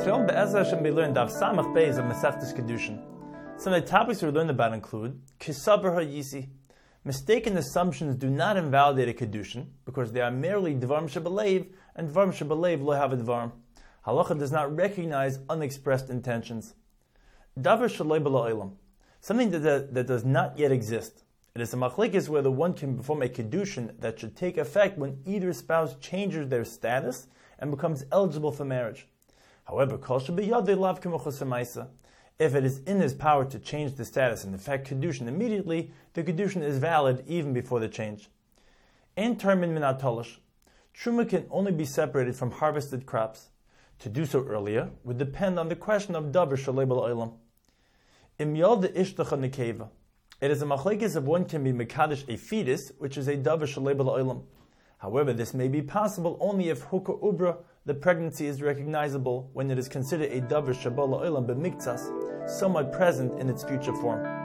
Shalom Be'ezra Hashem be learned Daf Samach Beis of Masechtas Kedushin. Some of the topics we learned about include Kisaber HaYisi. Mistaken assumptions do not invalidate a Kedushin because they are merely Dvarim Shebelev, and Dvarim Shebelev lo have a Dvarim. Halacha does not recognize unexpressed intentions. Davar Shalei B'lo Olam. Something that does not yet exist. It is a machlekes whether one can perform a Kedushin that should take effect when either spouse changes their status and becomes eligible for marriage. However, if it is in his power to change the status and effect Kedushin immediately, the Kedushin is valid even before the change. In termin minat tolish, Truma can only be separated from harvested crops. To do so earlier would depend on the question of davar shalei b'lo olam. Im yolda ishtacha nekeva. It is a machlekes if one can be mekadesh a fetus, which is a davar shalei b'lo olam. However, this may be possible only if hukah ubra, the pregnancy is recognizable when it is considered a davar shabal olam b'miktsas, somewhat present in its future form.